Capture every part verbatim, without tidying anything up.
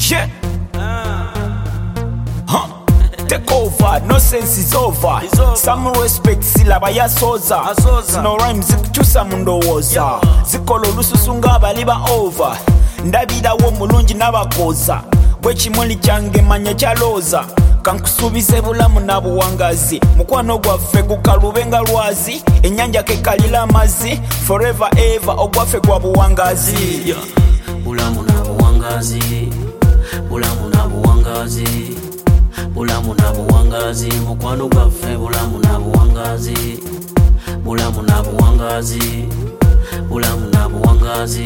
Yeah. Huh. Take over, no sense is over. Some respect silaba ya soza. No rhymes zikuchusa mundowoza. Zikolo lususu nga baliba over. Ndabida wo mulungi n'abakoza. Bwe kimuli kyange manya kyaloza. Kankusubize bulamu na buwangazi. Mukwano gwaffe gukalube nga lwazi. Ennyanja kekalira amazzi. Forever ever ogwaffe gwa buwangazi. Bulamu na buwangazi. Bulamu na buwangazi. Bulamu na buwangazi. Mukwano gwaffe bulamu na buwangazi. Bulamu na buwangazi. Bulamu na buwangazi.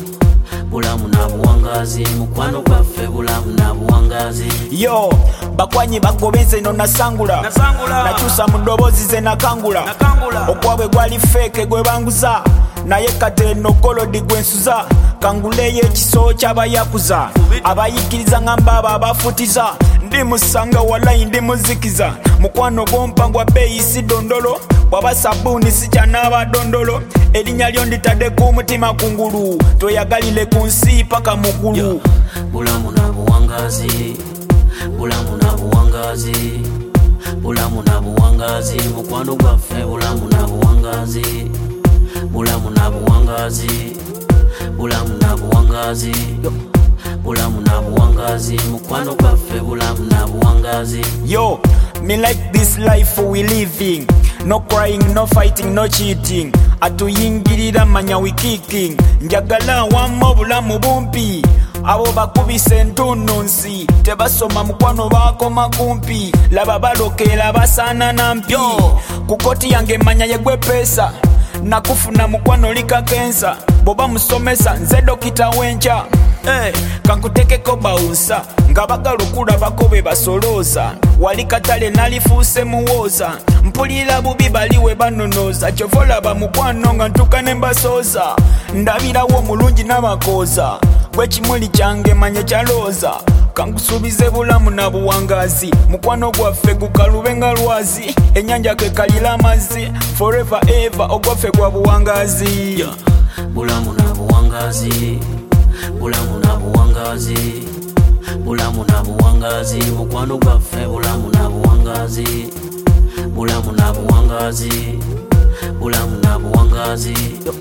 Bulamu na buwangazi. Mukwano gwaffe bulamu na buwangazi. Yo, bakwanyi bagobenze no nasangula. Nasangula. Nakyusa mu ddoboozi ze nakangula. Nakangula. Okwabwe gwali feke gwe banguza. Naye kate no golodi gwensuza. Kanguleyo ekiso ky'abayakuza. Abayikiriza ngamba abo abafutiza. Ndi musanga walayi ndi muzikiza. Mukwano gw'ompangwa bbeeyi si dondolo. Bwaba sabbuuni si kyanaaba dondolo. Erinnya lyo nditadde ku mutima kungulu. Toyagalire ku nsi paka mugulu. Bulamu na buwangazi. Bulamu na buwangazi. Bulamu na buwangazi. Mukwano gwaffe bulamu na buwangazi. Bulamu na buwangazi. Bulamu na buwangazi. Bulamu na buwangazi. Mukwano gwaffe bulamu na buwangazi. Yo, me like this life we living. No crying, no fighting, no cheating. Atuyingirira manya we kicking. Njagala wamma bulamu bumpi. Abo bakubise entunnu nsi. Tebasoma mukwano bakoma kumpi. Laba balokera basaana na mpi. Kukoti yange manya yegwe pesa. Nakufuna mukwano likakensa. Boba musomesa nze dokita wencha. Hey, kankutekeko bawunsa. Nga bagalukula bakobe basolooza. Wali katale nalifuuse muwooza. Mpulira bubi baliwe banonoza. Kyovolaba mukwano nga ntuka ne mbasooza. Ndabirawo mulungi n'abakooza. Bwe kimuli kyange manye kyalooza. Kankusuubize bulamu na buwangazi. Mukwano gwaffe gukalube nga lwazi. Ennyanja kekalira amazzi. Forever ever ogwaffe gwa buwangazi. Bulamu na buwangazi. Bulamu na buwangazi. Bulamu na buwangazi. Mukwano gwaffe bulamu na buwangazi. Bulamu na buwangazi. Bulamu na buwangazi.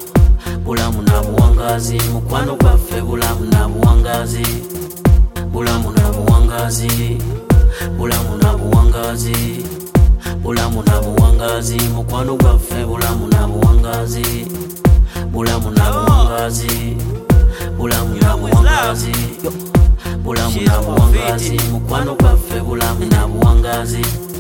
Bulamu na buwangazi. Mukwano gwaffe bulamu na buwangazi. Bulamu na buwangazi. Bulamu na buwangazi. Bulamu na buwangazi. Mukwano gwaffe bulamu na buwangazi. Bulamu na buwangazi. Bulamu na buwangazi. Bulamu na buwangazi. Mukwano gwaffe bulamu na buwangazi.